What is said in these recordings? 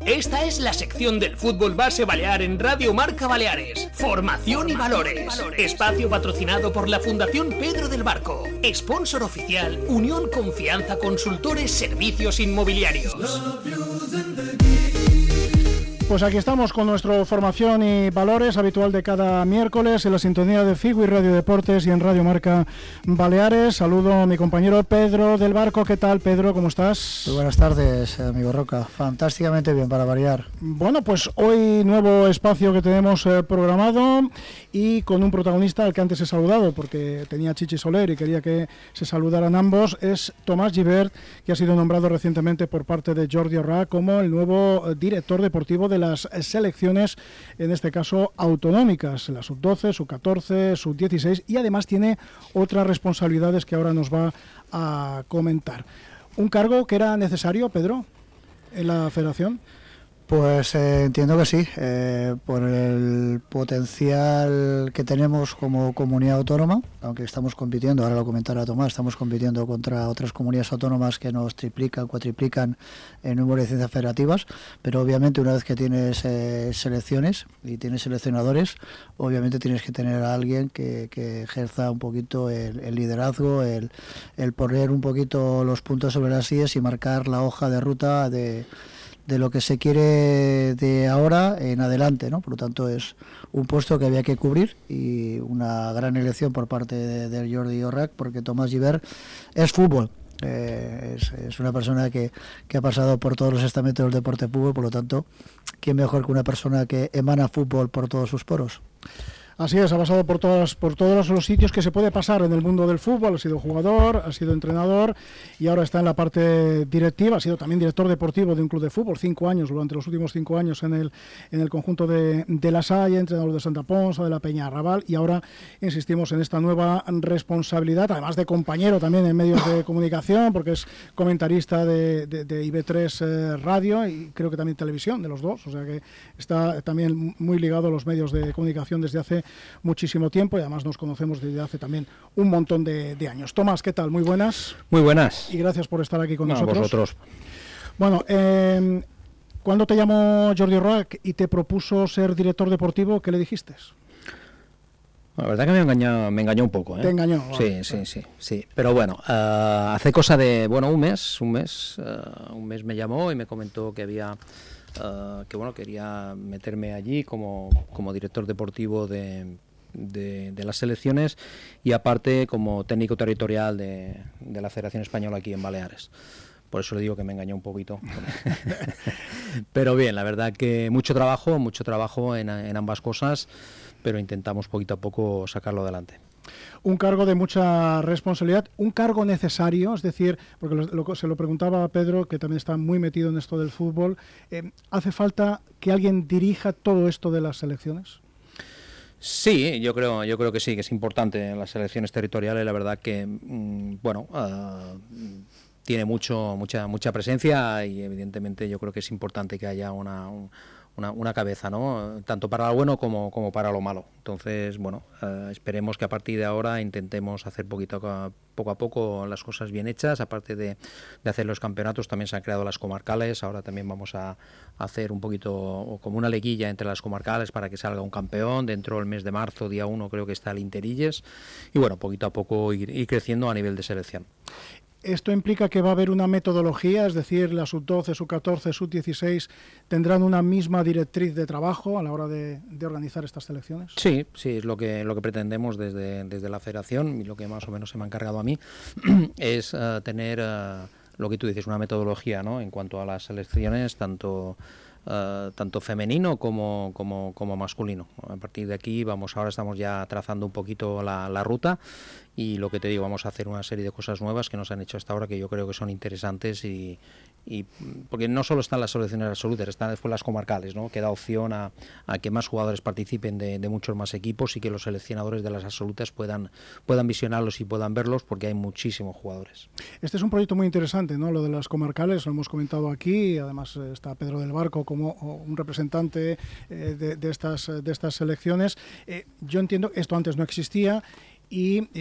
Esta es la sección del fútbol base balear en Radio Marca Baleares. Formación y valores. Espacio patrocinado por la Fundación Pedro del Barco. Sponsor oficial, Unión Confianza Consultores Servicios Inmobiliarios. Pues aquí estamos con nuestro Formación y Valores habitual de cada miércoles en la sintonía de Figui Radio Deportes y en Radio Marca Baleares. Saludo a mi compañero Pedro del Barco. ¿Qué tal, Pedro? ¿Cómo estás? Muy buenas tardes, amigo Roca. Fantásticamente bien, para variar. Bueno, pues hoy nuevo espacio que tenemos programado y con un protagonista al que antes he saludado porque tenía Chichi Soler y quería que se saludaran ambos. Es Tomás Gibert, que ha sido nombrado recientemente por parte de Jordi Orrà como el nuevo director deportivo de las selecciones, en este caso autonómicas, la sub-12, sub-14, sub-16, y además tiene otras responsabilidades que ahora nos va a comentar. ¿Un cargo que era necesario, Pedro, en la federación? Pues entiendo que sí, por el potencial que tenemos como comunidad autónoma, aunque estamos compitiendo, ahora lo comentará Tomás, estamos compitiendo contra otras comunidades autónomas que nos triplican, cuatriplican en número de licencias federativas, pero obviamente una vez que tienes selecciones y tienes seleccionadores, obviamente tienes que tener a alguien que ejerza un poquito el liderazgo, el poner un poquito los puntos sobre las íes y marcar la hoja de ruta de lo que se quiere de ahora en adelante, ¿no? Por lo tanto es un puesto que había que cubrir y una gran elección por parte de Jordi Orrà, porque Tomás Gibert es fútbol, es una persona que ha pasado por todos los estamentos del deporte fútbol, por lo tanto, ¿quién mejor que una persona que emana fútbol por todos sus poros? Así es, ha pasado por todos los sitios que se puede pasar en el mundo del fútbol. Ha sido jugador, ha sido entrenador y ahora está en la parte directiva. Ha sido también director deportivo de un club de fútbol, 5 años, durante los últimos 5 años en el conjunto de La Salle, entrenador de Santa Ponsa, de la Peña Arrabal, y ahora insistimos en esta nueva responsabilidad, además de compañero también en medios de comunicación, porque es comentarista de IB3 Radio y creo que también televisión, de los dos, o sea que está también muy ligado a los medios de comunicación desde hace muchísimo tiempo y además nos conocemos desde hace también un montón de años. Tomás, ¿qué tal? Muy buenas. Muy buenas. Y gracias por estar aquí con nosotros. Vosotros. Bueno, cuando te llamó Jordi Orrà y te propuso ser director deportivo, ¿qué le dijiste? La verdad que me engañó un poco, ¿eh? ¿Te engañó? Sí, vale. Sí. Pero bueno, hace cosa de, un mes me llamó y me comentó que había... quería meterme allí como director deportivo de las selecciones y aparte como técnico territorial de la Federación Española aquí en Baleares. Por eso le digo que me engañó un poquito. Pero bien, la verdad que mucho trabajo en ambas cosas, pero intentamos poquito a poco sacarlo adelante. Un cargo de mucha responsabilidad, un cargo necesario, es decir, porque se lo preguntaba a Pedro, que también está muy metido en esto del fútbol, ¿hace falta que alguien dirija todo esto de las selecciones? Sí, yo creo que sí, que es importante en las selecciones territoriales, la verdad que, tiene mucha presencia y evidentemente yo creo que es importante que haya una cabeza, ¿no? Tanto para lo bueno como para lo malo. Entonces, esperemos que a partir de ahora intentemos hacer poco a poco las cosas bien hechas. Aparte de hacer los campeonatos, también se han creado las comarcales. Ahora también vamos a hacer un poquito como una liguilla entre las comarcales para que salga un campeón. Dentro del mes de marzo, día 1, creo que está el Interilles. Y poquito a poco ir creciendo a nivel de selección. ¿Esto implica que va a haber una metodología? Es decir, la sub-12, sub-14, sub-16 tendrán una misma directriz de trabajo a la hora de organizar estas selecciones. Sí, es lo que pretendemos desde la federación y lo que más o menos se me ha encargado a mí es tener lo que tú dices, una metodología, ¿no? En cuanto a las selecciones, tanto femenino como masculino. A partir de aquí ahora estamos ya trazando un poquito la ruta y lo que te digo, vamos a hacer una serie de cosas nuevas que nos han hecho hasta ahora que yo creo que son interesantes y porque no solo están las selecciones absolutas, están después las comarcales, ¿no? Que da opción a que más jugadores participen de muchos más equipos y que los seleccionadores de las absolutas puedan visionarlos y puedan verlos porque hay muchísimos jugadores. Este es un proyecto muy interesante, ¿no? Lo de las comarcales, lo hemos comentado aquí, además está Pedro del Barco como un representante de estas selecciones. Yo entiendo que esto antes no existía y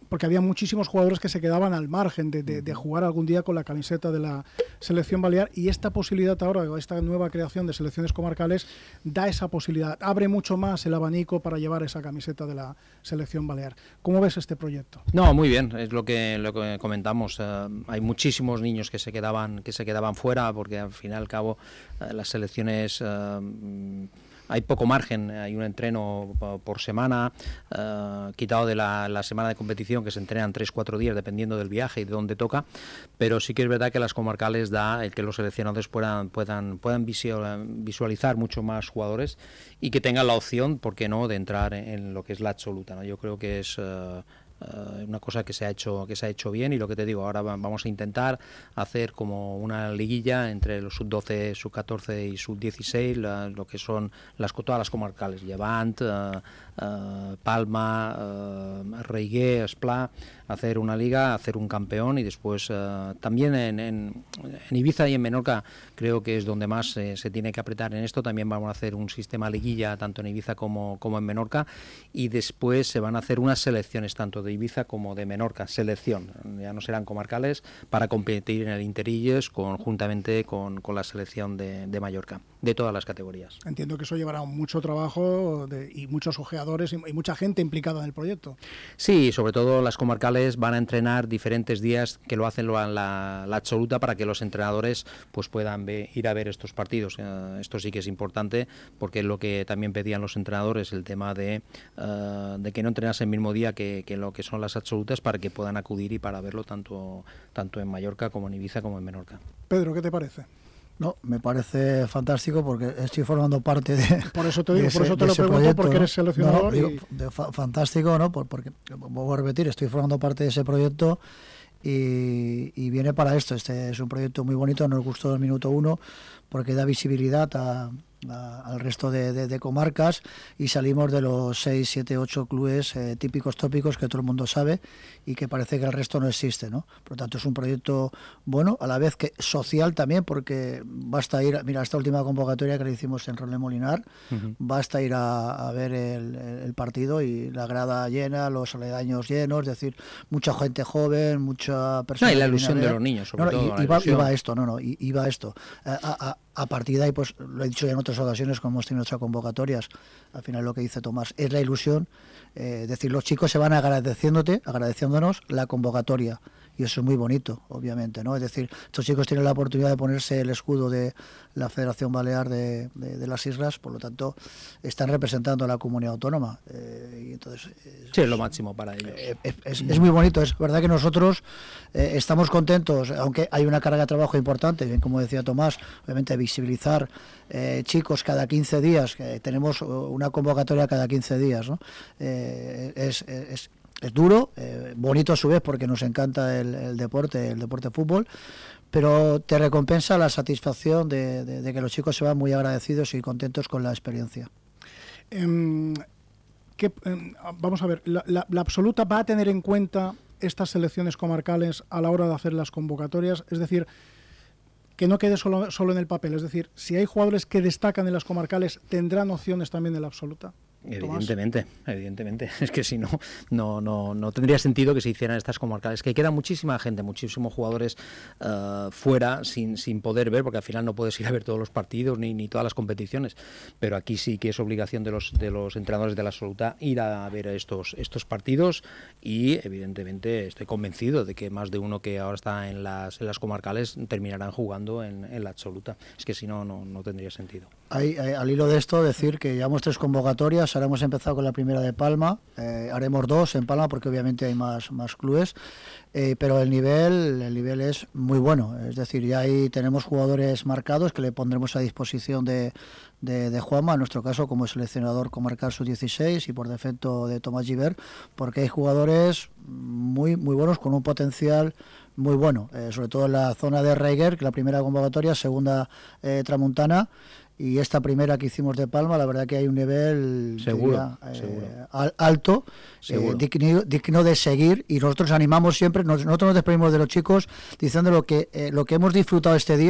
porque había muchísimos jugadores que se quedaban al margen de jugar algún día con la camiseta de la selección balear, y esta posibilidad ahora, esta nueva creación de selecciones comarcales, da esa posibilidad, abre mucho más el abanico para llevar esa camiseta de la selección balear. ¿Cómo ves este proyecto? No, muy bien, es lo que comentamos. Hay muchísimos niños que se quedaban fuera, porque al fin y al cabo las selecciones... hay poco margen, hay un entreno por semana, quitado de la semana de competición, que se entrenan 3-4 días dependiendo del viaje y de dónde toca, pero sí que es verdad que las comarcales da el que los seleccionados puedan visualizar mucho más jugadores y que tengan la opción, ¿por qué no?, de entrar en lo que es la absoluta, ¿no? Yo creo que es... una cosa que se ha hecho bien, y lo que te digo, ahora vamos a intentar hacer como una liguilla entre los sub-12, sub-14 y sub-16, lo que son todas las comarcales, Llevant, Palma, Reiguer, Esplà, hacer una liga, hacer un campeón, y después también en Ibiza y en Menorca creo que es donde más se tiene que apretar en esto. También vamos a hacer un sistema liguilla tanto en Ibiza como en Menorca, y después se van a hacer unas selecciones tanto de Ibiza como de Menorca, selección, ya no serán comarcales, para competir en el Interilles conjuntamente con la selección de Mallorca, de todas las categorías. Entiendo que eso llevará mucho trabajo y muchos ojeadores y mucha gente implicada en el proyecto. Sí, sobre todo las comarcales van a entrenar diferentes días, que lo hacen la absoluta, para que los entrenadores pues puedan ir a ver estos partidos. Esto sí que es importante, porque es lo que también pedían los entrenadores, el tema de que no entrenasen el mismo día que lo que son las absolutas, para que puedan acudir y para verlo tanto en Mallorca como en Ibiza como en Menorca. Pedro, ¿qué te parece? No, me parece fantástico, porque estoy formando parte de... Por eso te digo, por eso te lo pregunto, proyecto, porque eres seleccionador. Fantástico, ¿no? Porque, vuelvo a repetir, estoy formando parte de ese proyecto y viene para esto. Este es un proyecto muy bonito, nos gustó el minuto 1, porque da visibilidad al resto de comarcas, y salimos de los 6, 7, 8 clubes típicos, tópicos, que todo el mundo sabe y que parece que el resto no existe, ¿no? Por lo tanto, es un proyecto bueno, a la vez que social también, porque basta ir, mira, esta última convocatoria que le hicimos en Rolé Molinar, basta ir a ver el partido y la grada llena, los aledaños llenos, es decir, mucha gente joven, mucha persona... y la ilusión de los niños, sobre todo. Iba esto. A partir de ahí, pues lo he dicho ya en otras ocasiones, como hemos tenido otras convocatorias, al final lo que dice Tomás es la ilusión, es decir, los chicos se van agradeciéndonos la convocatoria, y eso es muy bonito, obviamente, ¿no? Es decir, estos chicos tienen la oportunidad de ponerse el escudo de la Federación Balear de las Islas, por lo tanto, están representando a la comunidad autónoma. Y entonces, sí, es lo máximo para ellos. Es muy bonito, es verdad que nosotros estamos contentos, aunque hay una carga de trabajo importante, bien como decía Tomás, obviamente visibilizar chicos cada 15 días, que tenemos una convocatoria cada 15 días, ¿no? Es duro, bonito a su vez, porque nos encanta el deporte fútbol, pero te recompensa la satisfacción de que los chicos se van muy agradecidos y contentos con la experiencia. Vamos a ver, la absoluta va a tener en cuenta estas selecciones comarcales a la hora de hacer las convocatorias, es decir, que no quede solo en el papel, es decir, si hay jugadores que destacan en las comarcales, ¿tendrán opciones también en la absoluta? Evidentemente, es que si no tendría sentido que se hicieran estas comarcales, que queda muchísima gente, muchísimos jugadores fuera sin poder ver, porque al final no puedes ir a ver todos los partidos ni todas las competiciones, pero aquí sí que es obligación de los entrenadores de la absoluta ir a ver estos partidos, y evidentemente estoy convencido de que más de uno que ahora está en las comarcales terminarán jugando en la absoluta. Es que si no tendría sentido. Al hilo de esto, decir que llevamos 3 convocatorias. Ahora hemos empezado con la primera de Palma, haremos 2 en Palma porque obviamente hay más clubes, pero el nivel es muy bueno, es decir, ya ahí tenemos jugadores marcados que le pondremos a disposición de Juanma, en nuestro caso como seleccionador comarcal sub-16 y por defecto de Tomás Gibert, porque hay jugadores muy buenos con un potencial muy bueno, sobre todo en la zona de Reiguer, que la primera convocatoria, segunda Tramuntana, y esta primera que hicimos de Palma, la verdad que hay un nivel seguro. Alto, digno de seguir, y nosotros animamos siempre, nosotros nos despedimos de los chicos diciendo lo que hemos disfrutado este día,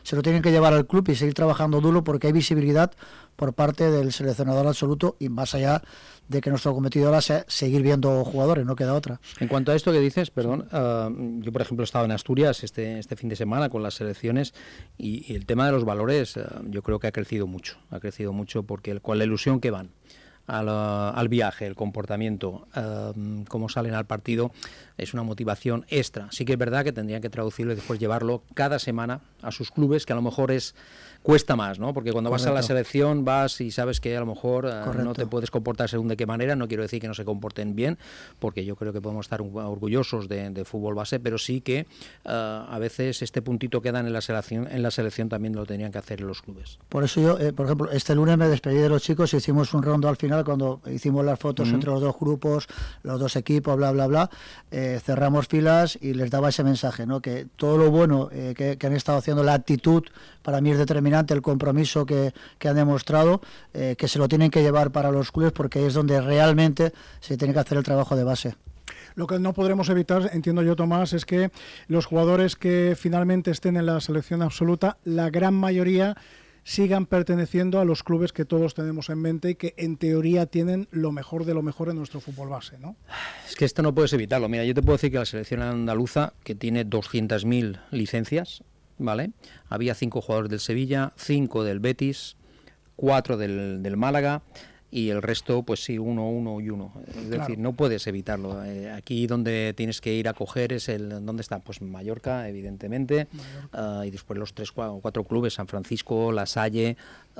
se lo tienen que llevar al club y seguir trabajando duro, porque hay visibilidad por parte del seleccionador absoluto, y más allá de que nuestro cometido ahora sea seguir viendo jugadores, no queda otra. En cuanto a esto que dices, perdón, yo por ejemplo he estado en Asturias este fin de semana con las selecciones, y el tema de los valores yo creo que ha crecido mucho porque con la ilusión que van al viaje, el comportamiento, cómo salen al partido, es una motivación extra. Sí que es verdad que tendrían que traducirlo y después llevarlo cada semana a sus clubes, que a lo mejor cuesta más, ¿no? Porque cuando vas a la selección vas y sabes que a lo mejor no te puedes comportar según de qué manera. No quiero decir que no se comporten bien, porque yo creo que podemos estar orgullosos de fútbol base, pero sí que a veces este puntito que dan en la selección también lo tenían que hacer en los clubes. Por eso yo, por ejemplo, este lunes me despedí de los chicos y hicimos un rondo al final, cuando hicimos las fotos entre los dos grupos, los dos equipos, bla, bla, bla, cerramos filas y les daba ese mensaje, ¿no? Que todo lo bueno que han estado haciendo, la actitud, para mí es determinante, el compromiso que han demostrado, que se lo tienen que llevar para los clubes, porque es donde realmente se tiene que hacer el trabajo de base. Lo que no podremos evitar, entiendo yo, Tomás, es que los jugadores que finalmente estén en la selección absoluta, la gran mayoría sigan perteneciendo a los clubes que todos tenemos en mente y que en teoría tienen lo mejor de lo mejor en nuestro fútbol base, ¿no? Es que esto no puedes evitarlo. Mira, yo te puedo decir que la selección andaluza, que tiene 200.000 licencias, ¿vale? Había 5 jugadores del Sevilla, 5 del Betis, 4 del Málaga, y el resto, pues sí, uno y uno. Es decir, no puedes evitarlo. Aquí donde tienes que ir a coger es ¿dónde está? Pues Mallorca, evidentemente, y después los 3 o 4 clubes, San Francisco, La Salle,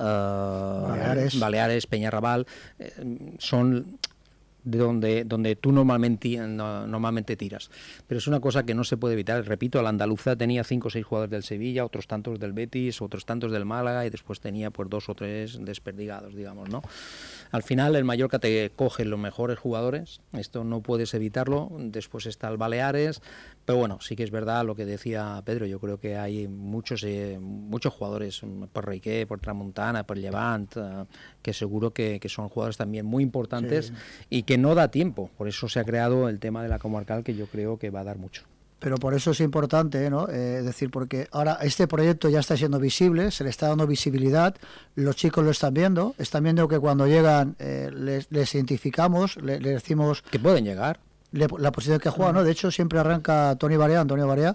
Baleares, Peñarrabal, son de donde tú normalmente tiras. Pero es una cosa que no se puede evitar. Repito, la andaluza tenía 5 o 6 jugadores del Sevilla, otros tantos del Betis, otros tantos del Málaga, y después tenía pues 2 o 3 desperdigados, digamos, ¿no? Al final el Mallorca te coge los mejores jugadores, esto no puedes evitarlo. Después está el Baleares, pero bueno, sí que es verdad lo que decía Pedro. Yo creo que hay muchos jugadores por Riqué, por Tramuntana, por Levant, que seguro que son jugadores también muy importantes, y que no da tiempo. Por eso se ha creado el tema de la comarcal, que yo creo que va a dar mucho. Pero por eso es importante, ¿no? Decir, porque ahora este proyecto ya está siendo visible, se le está dando visibilidad, los chicos lo están viendo que cuando llegan les identificamos, les decimos que pueden llegar, la posición que juega, ¿no? De hecho, siempre arranca Antonio Barea,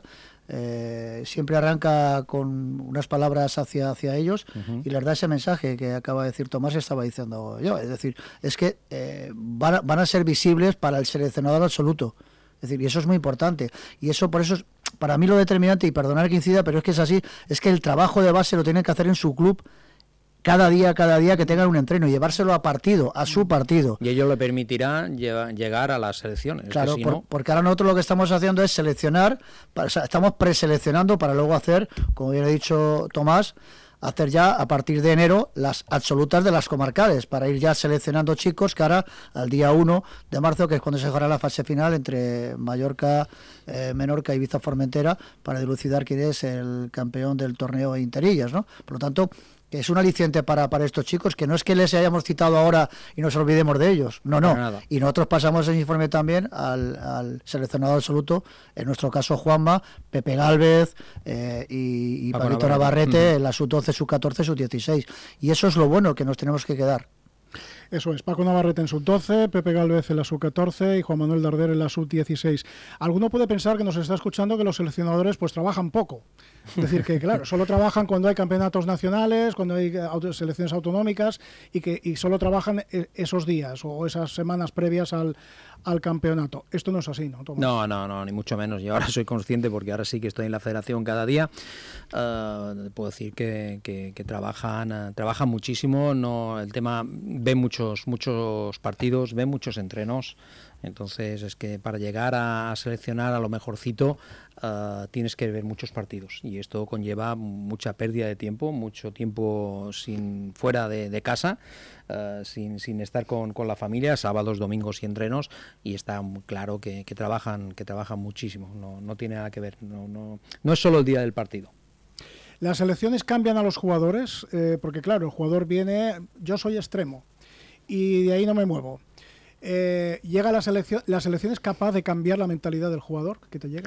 siempre arranca con unas palabras hacia ellos, y les da ese mensaje que acaba de decir Tomás y estaba diciendo yo. Es decir, es que van a ser visibles para el seleccionador absoluto. Es decir, y eso es muy importante. Y eso, por eso es para mí lo determinante, y perdonar que incida, pero es que es así, es que el trabajo de base lo tienen que hacer en su club cada día que tengan un entreno, y llevárselo a su partido. Y ello le permitirá llegar a las selecciones. Claro, que si no... porque ahora nosotros lo que estamos haciendo es seleccionar, estamos preseleccionando para luego hacer, como bien ha dicho Tomás, hacer ya a partir de enero las absolutas de las comarcales, para ir ya seleccionando chicos que ahora al día 1 de marzo, que es cuando se jugará la fase final entre Mallorca, Menorca y Ibiza Formentera, para dilucidar quién es el campeón del torneo Interillas, ¿no? Por lo tanto, que es un aliciente para estos chicos, que no es que les hayamos citado ahora y nos olvidemos de ellos, no. Y nosotros pasamos el informe también al seleccionador absoluto, en nuestro caso Juanma, Pepe Gálvez y Pablito Navarrete, en la sub-12, sub-14, sub-16. Y eso es lo bueno que nos tenemos que quedar. Eso es, Paco Navarrete en sub-12, Pepe Gálvez en la sub-14 y Juan Manuel Darder en la sub-16. Alguno puede pensar que nos está escuchando que los seleccionadores pues trabajan poco. Es decir, que claro, solo trabajan cuando hay campeonatos nacionales, cuando hay selecciones autonómicas, y solo trabajan esos días o esas semanas previas al campeonato. Esto no es así, ¿no, Tomás? No, ni mucho menos. Yo ahora soy consciente, porque ahora sí que estoy en la federación cada día. Puedo decir que trabajan muchísimo. El tema, ven muchos partidos, ven muchos entrenos. Entonces es que para llegar a seleccionar a lo mejorcito tienes que ver muchos partidos, y esto conlleva mucha pérdida de tiempo, mucho tiempo fuera de casa, sin estar con la familia, sábados, domingos y entrenos, y está claro que trabajan muchísimo. No tiene nada que ver, no es solo el día del partido. Las selecciones cambian a los jugadores, porque claro, el jugador viene, yo soy extremo y de ahí no me muevo. Llega la selección es capaz de cambiar la mentalidad del jugador que te llega.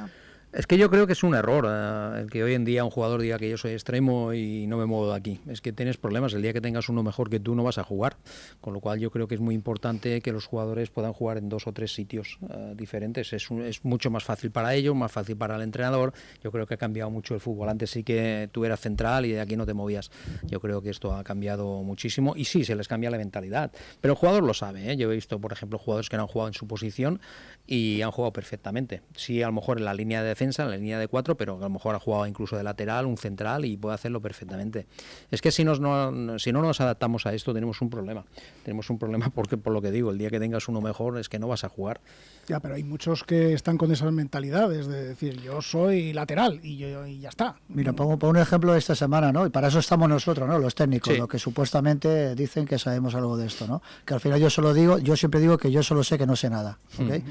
Es que yo creo que es un error el que hoy en día un jugador diga que yo soy extremo y no me muevo de aquí. Es que tienes problemas. El día que tengas uno mejor que tú no vas a jugar. Con lo cual yo creo que es muy importante que los jugadores puedan jugar en 2 o 3 sitios diferentes. Es mucho más fácil para ellos, más fácil para el entrenador. Yo creo que ha cambiado mucho el fútbol. Antes sí que tú eras central y de aquí no te movías. Yo creo que esto ha cambiado muchísimo y sí, se les cambia la mentalidad. Pero el jugador lo sabe, ¿eh? Yo he visto, por ejemplo, jugadores que no han jugado en su posición y han jugado perfectamente. Sí, a lo mejor en la línea de defensa, en la línea de 4, pero a lo mejor ha jugado incluso de lateral, un central y puede hacerlo perfectamente. Es que si no nos adaptamos a esto tenemos un problema. Tenemos un problema porque, por lo que digo, el día que tengas uno mejor es que no vas a jugar. Ya, pero hay muchos que están con esas mentalidades de decir, yo soy lateral y ya está. Mira, pongo un ejemplo de esta semana, ¿no? Y para eso estamos nosotros, ¿no? Los técnicos, sí. Lo que supuestamente dicen que sabemos algo de esto, ¿no? Que al final yo siempre digo que yo solo sé que no sé nada, ¿ok?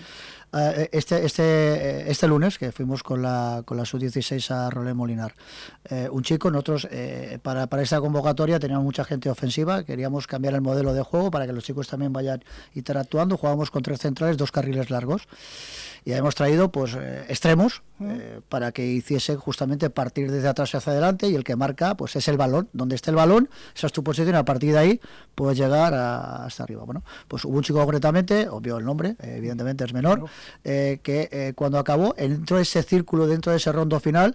Este lunes que fuimos con la sub-16 a Rolé Molinar, un chico, nosotros para esta convocatoria teníamos mucha gente ofensiva, queríamos cambiar el modelo de juego para que los chicos también vayan interactuando, jugábamos con 3 centrales, 2 carriles largos y hemos traído pues extremos para que hiciesen justamente partir desde atrás hacia adelante y el que marca pues es el balón, donde esté el balón, esa es tu posición, a partir de ahí puedes llegar hasta arriba. Bueno, pues hubo un chico concretamente, obvio el nombre, evidentemente es menor, que cuando acabó, dentro de ese círculo, dentro de ese rondo final,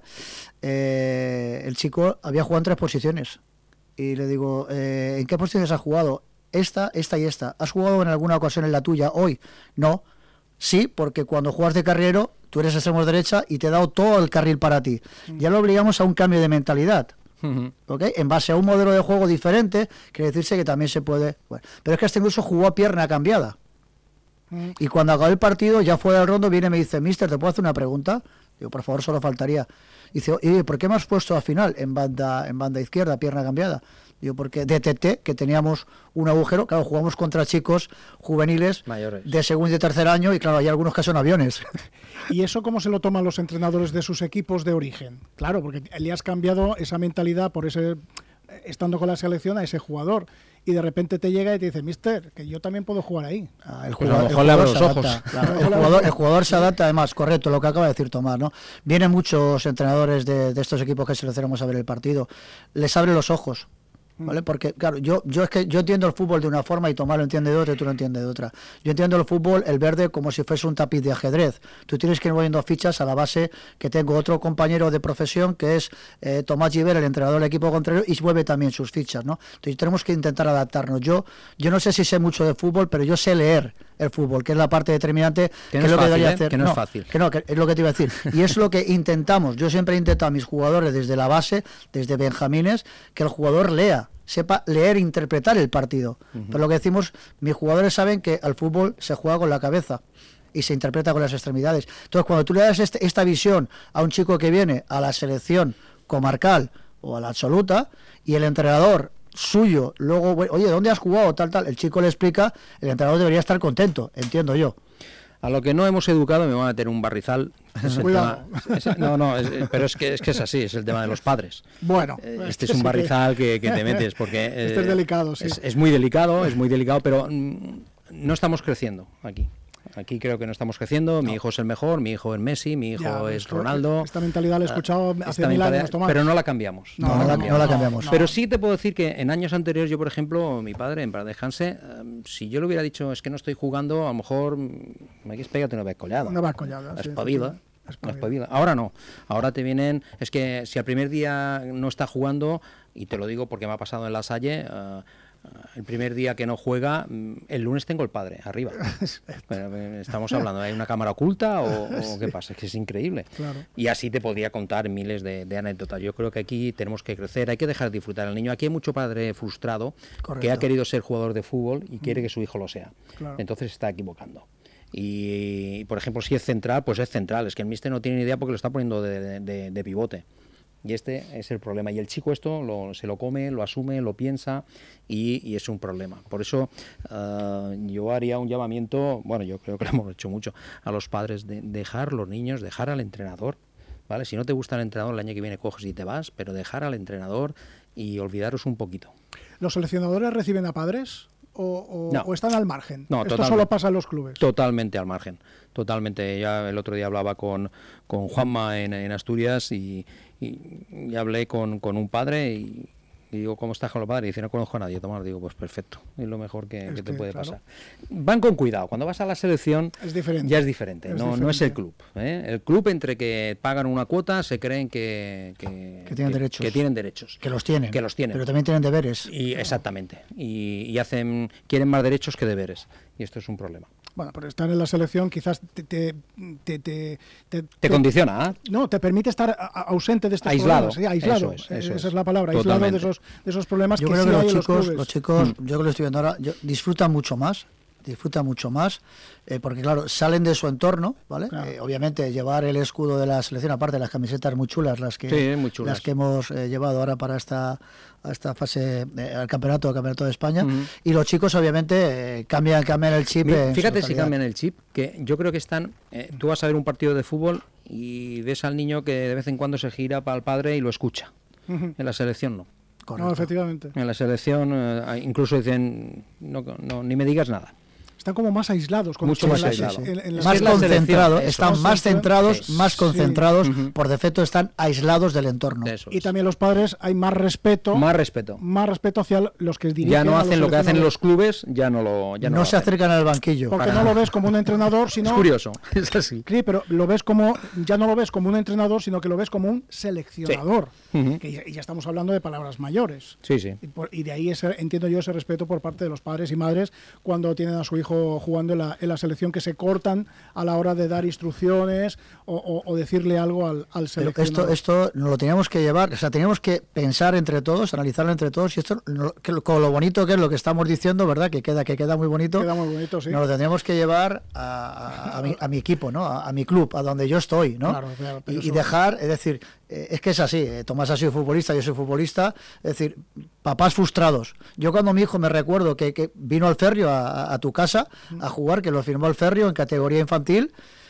el chico había jugado en 3 posiciones y le digo, ¿en qué posiciones has jugado? Esta y esta. ¿Has jugado en alguna ocasión en la tuya hoy? No. Sí, porque cuando juegas de carrilero, tú eres extremo derecha y te he dado todo el carril para ti. Ya lo obligamos a un cambio de mentalidad. ¿Okay? En base a un modelo de juego diferente, quiere decirse que también se puede... Bueno, pero es que hasta incluso jugó a pierna cambiada. Y cuando acabó el partido, ya fuera del rondo, viene y me dice, mister, ¿te puedo hacer una pregunta? Digo, por favor, solo faltaría. Dice, oye, ¿por qué me has puesto al final en banda izquierda, pierna cambiada? Digo, porque detecté que teníamos un agujero, claro, jugamos contra chicos juveniles mayores de segundo y de tercer año y claro, hay algunos que son aviones. ¿Y eso cómo se lo toman los entrenadores de sus equipos de origen? Claro, porque le has cambiado esa mentalidad por ese, estando con la selección, a ese jugador. Y de repente te llega y te dice, mister, que yo también puedo jugar ahí. El jugador le abre los ojos. Claro, el jugador se adapta, además, correcto, lo que acaba de decir Tomás, ¿no? Vienen muchos entrenadores de estos equipos que seleccionamos a ver el partido. Les abre los ojos. ¿Vale? Porque, claro, yo es que yo entiendo el fútbol de una forma y Tomás lo entiende de otra y tú lo entiendes de otra. Yo entiendo el fútbol, el verde, como si fuese un tapiz de ajedrez. Tú tienes que ir moviendo fichas a la base que tengo otro compañero de profesión que es Tomás Giver, el entrenador del equipo contrario, y mueve también sus fichas, ¿no? Entonces tenemos que intentar adaptarnos. Yo no sé si sé mucho de fútbol, pero yo sé leer el fútbol, que es la parte determinante, que es lo que debería hacer. Que no es fácil. Que es lo que te iba a decir. Y es lo que intentamos. Yo siempre he intentado a mis jugadores desde la base, desde benjamines, que el jugador lea, sepa leer e interpretar el partido. Pero lo que decimos, mis jugadores saben que al fútbol se juega con la cabeza y se interpreta con las extremidades. Entonces, cuando tú le das esta visión a un chico que viene a la selección comarcal o a la absoluta y el entrenador suyo, luego, oye, ¿dónde has jugado? Tal, el chico le explica, el entrenador debería estar contento, entiendo yo. A lo que no hemos educado me van a meter un barrizal. Pero es que es así, es el tema de los padres. Bueno, este es un barrizal que te metes porque este es delicado, sí. Es muy delicado, pero no estamos creciendo aquí. Aquí creo que no estamos creciendo. Mi hijo es el mejor, mi hijo es Messi, mi hijo es Ronaldo. Esta mentalidad la he escuchado hace 1000 años, Tomás. Pero no la cambiamos. No la cambiamos. Pero sí te puedo decir que en años anteriores, yo por ejemplo, mi padre, en paz descanse, si yo le hubiera dicho es que no estoy jugando, a lo mejor me quieres pegarte una vez colada. Una vez colada, espabila. Ahora no, ahora te vienen, es que si al primer día no está jugando, y te lo digo porque me ha pasado en La Salle, el primer día que no juega, el lunes tengo el padre arriba. Estamos hablando, ¿hay una cámara oculta o qué pasa? Es que es increíble. Claro. Y así te podría contar miles de anécdotas. Yo creo que aquí tenemos que crecer, hay que dejar de disfrutar al niño. Aquí hay mucho padre frustrado. Correcto. Que ha querido ser jugador de fútbol y quiere que su hijo lo sea. Claro. Entonces se está equivocando. Y, por ejemplo, si es central, pues es central. Es que el míster no tiene ni idea porque lo está poniendo de pivote. Y este es el problema. Y el chico esto se lo come, lo asume, lo piensa y es un problema. Por eso yo haría un llamamiento, bueno, yo creo que lo hemos hecho mucho, a los padres de dejar los niños, dejar al entrenador, ¿vale? Si no te gusta el entrenador, el año que viene coges y te vas, pero dejar al entrenador y olvidaros un poquito. ¿Los seleccionadores reciben a padres? o están al margen? No, Esto solo pasa en los clubes. Totalmente al margen, totalmente. Ya el otro día hablaba con Juanma en Asturias y hablé con un padre y digo, ¿cómo estás con los padres? Y dice, no conozco a nadie. Tomás, digo, pues perfecto, es lo mejor que te puede pasar. Van con cuidado, cuando vas a la selección ya es diferente, no es el club. El club, entre que pagan una cuota, se creen que tienen derechos. Que los tienen, pero también tienen deberes. Exactamente, y quieren más derechos que deberes, y esto es un problema. Bueno, pero estar en la selección quizás te condiciona, ¿eh? No, te permite estar ausente de estos aislado. problemas. Aislado, esa es la palabra, Totalmente. aislado de esos problemas yo que creo sí que hay en los clubes. Los chicos, yo que lo estoy viendo ahora, disfrutan mucho más, porque claro, salen de su entorno, ¿vale? Claro. Obviamente llevar el escudo de la selección, aparte de las camisetas muy chulas, las que hemos llevado ahora para esta fase, al campeonato de España, y los chicos obviamente cambian el chip. Fíjate si cambian el chip, que yo creo que tú vas a ver un partido de fútbol y ves al niño que de vez en cuando se gira para el padre y lo escucha. En la selección no. Correcto. No, efectivamente. En la selección incluso dicen, no, ni me digas nada. Están como más aislados. Mucho más aislados. Más concentrados, están más centrados, más concentrados, por defecto están aislados del entorno. Y también los padres, hay más respeto. Más respeto hacia los que dirigen. Ya no hacen lo que hacen los clubes, no se acercan al banquillo. Porque no lo ves como un entrenador, sino... Es curioso, es así. Sí, pero ya no lo ves como un entrenador, sino que lo ves como un seleccionador. Sí. Que ya estamos hablando de palabras mayores. Sí, sí. Y de ahí entiendo yo ese respeto por parte de los padres y madres cuando tienen a su hijo jugando en la selección, que se cortan a la hora de dar instrucciones o decirle algo al seleccionador. Esto nos lo teníamos que llevar, o sea, teníamos que pensar entre todos, analizarlo entre todos, y esto con lo bonito que es lo que estamos diciendo, ¿verdad? Que queda muy bonito. Queda muy bonito, sí. Nos lo tendríamos que llevar a mi equipo, ¿no? A mi club, a donde yo estoy, ¿no? Claro, y dejar, es decir, es que es así, Tomás ha sido futbolista, yo soy futbolista, es decir, papás frustrados. Yo cuando mi hijo me recuerdo que vino al Ferrio a tu casa a jugar, que lo firmó el Ferrio en categoría infantil,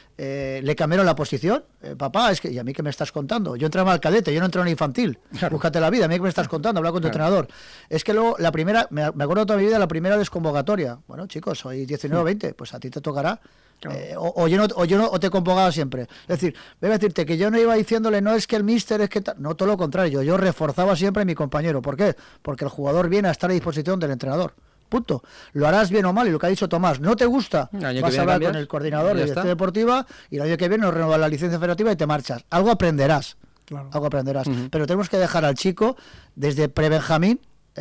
le cambiaron la posición. Papá, es que, ¿y a mí qué me estás contando? Yo entraba al cadete, yo no entré en infantil. Claro. Búscate la vida, ¿a mí qué me estás contando? Habla con tu entrenador. Es que luego, la primera, me acuerdo toda mi vida, la primera desconvocatoria. Bueno, chicos, soy 19 o 20, pues a ti te tocará. Claro. O te convocaba siempre. Es decir, voy a decirte que yo no iba diciéndole, no es que el míster es que no, todo lo contrario, yo reforzaba siempre a mi compañero. ¿Por qué? Porque el jugador viene a estar a disposición del entrenador. Punto. Lo harás bien o mal, y lo que ha dicho Tomás, no te gusta, vas a hablar con el coordinador de dirección deportiva y el año que viene nos renuevas la licencia federativa y te marchas. Algo aprenderás. Claro. Algo aprenderás. Pero tenemos que dejar al chico desde pre-Benjamín,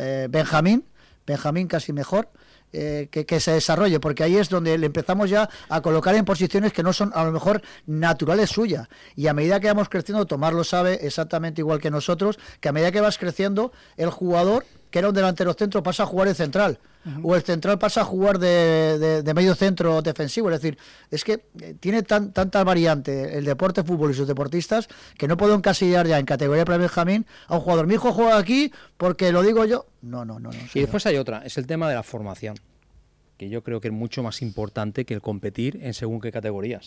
Benjamín casi mejor, que se desarrolle, porque ahí es donde le empezamos ya a colocar en posiciones que no son a lo mejor naturales suyas, y a medida que vamos creciendo, Tomás lo sabe exactamente igual que nosotros, que a medida que vas creciendo, el jugador que era un delantero centro pasa a jugar de central, o el central pasa a jugar de medio centro defensivo. Es decir, es que tiene tanta variante el deporte fútbol y sus deportistas que no puedo encasillar ya en categoría para Benjamín a un jugador. Mi hijo juega aquí porque lo digo yo. No. Y después hay otra, es el tema de la formación, que yo creo que es mucho más importante que el competir en según qué categorías.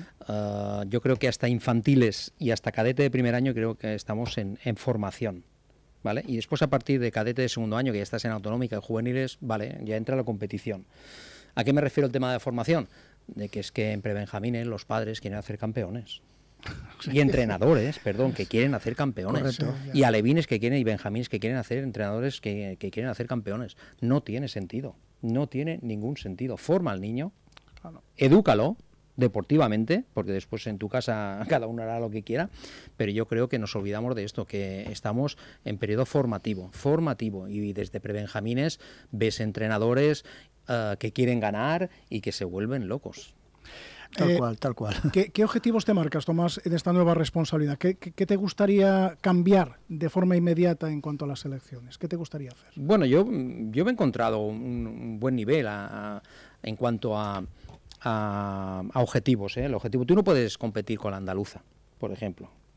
Yo creo que hasta infantiles y hasta cadete de primer año creo que estamos en formación, ¿vale? Y después a partir de cadete de segundo año, que ya estás en autonómica y juveniles, vale, ya entra la competición. ¿A qué me refiero el tema de formación? De que es que en prebenjamines los padres quieren hacer campeones. Y entrenadores, que quieren hacer campeones. Correcto. Y alevines que quieren y benjamines que quieren hacer entrenadores que quieren hacer campeones. No tiene sentido. No tiene ningún sentido. Forma al niño, edúcalo deportivamente, porque después en tu casa cada uno hará lo que quiera, pero yo creo que nos olvidamos de esto, que estamos en periodo formativo, y desde prebenjamines ves entrenadores que quieren ganar y que se vuelven locos. Tal cual. ¿Qué objetivos te marcas, Tomás, en esta nueva responsabilidad? ¿Qué te gustaría cambiar de forma inmediata en cuanto a las selecciones? ¿Qué te gustaría hacer? Bueno, yo me he encontrado un buen nivel en cuanto a objetivos. El objetivo, tú no puedes competir con la andaluza, por ejemplo.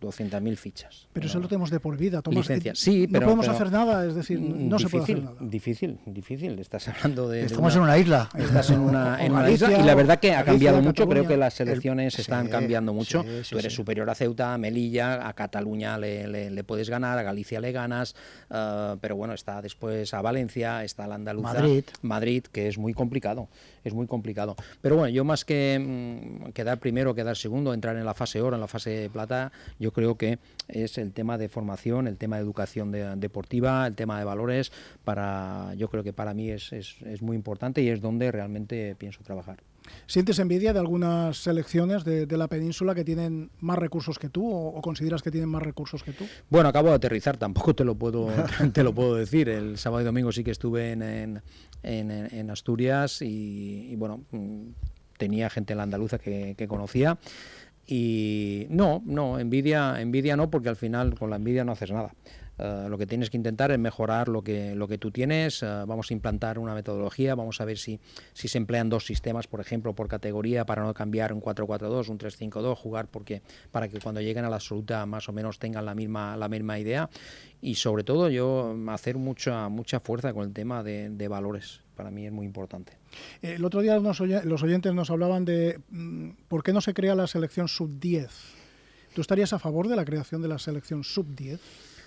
200.000 fichas. Pero eso lo tenemos de por vida, Tomás. Licencias. Sí, no podemos hacer nada, es decir, no se puede hacer nada. Difícil. Estás hablando de... Estamos en una isla. Estás en una isla y la verdad que ha cambiado mucho. Creo que las selecciones están cambiando mucho. Tú eres superior a Ceuta, a Melilla, a Cataluña le puedes ganar, a Galicia le ganas, pero bueno, está después a Valencia, está la Andaluza, Madrid, que es muy complicado. Pero bueno, yo más que quedar primero, quedar segundo, entrar en la fase oro, en la fase plata, yo creo que es el tema de formación, el tema de educación deportiva, el tema de valores. Yo creo que para mí es muy importante y es donde realmente pienso trabajar. ¿Sientes envidia de algunas selecciones de la península que tienen más recursos que tú o consideras que tienen más recursos que tú? Bueno, acabo de aterrizar, tampoco te lo puedo decir. El sábado y domingo sí que estuve en Asturias y bueno, tenía gente en la andaluza que conocía. Y no, envidia no, porque al final con la envidia no haces nada. Lo que tienes que intentar es mejorar lo que tú tienes. Vamos a implantar una metodología, vamos a ver si se emplean 2 sistemas, por ejemplo, por categoría, para no cambiar un 4-4-2, un 3-5-2, jugar para que cuando lleguen a la absoluta más o menos tengan la misma idea. Y sobre todo yo hacer mucha fuerza con el tema de valores. Para mí es muy importante. El otro día los oyentes nos hablaban de por qué no se crea la selección sub-10. ¿Tú estarías a favor de la creación de la selección sub-10?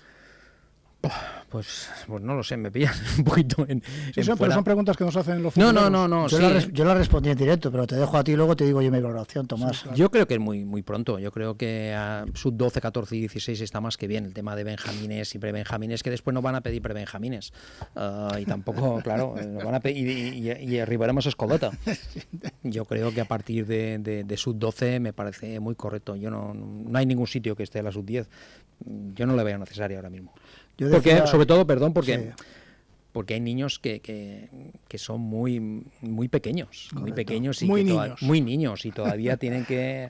Pues no lo sé, me pillas un poquito en pero son preguntas que nos hacen los futboleros. No. Yo la respondí en directo, pero te dejo a ti y luego te digo yo mi valoración, Tomás. Sí, claro. Yo creo que es muy pronto. Yo creo que a sub-12, 14 y 16 está más que bien. El tema de benjamines y prebenjamines, que después nos van a pedir prebenjamines. Y tampoco, claro, nos van a pedir y arribaremos a escoleta. Yo creo que a partir de sub-12 me parece muy correcto. No hay ningún sitio que esté a la sub-10. Yo no le veo necesario ahora mismo. Sobre todo, porque hay niños que son muy pequeños, correcto. Muy pequeños y muy niños y todavía tienen que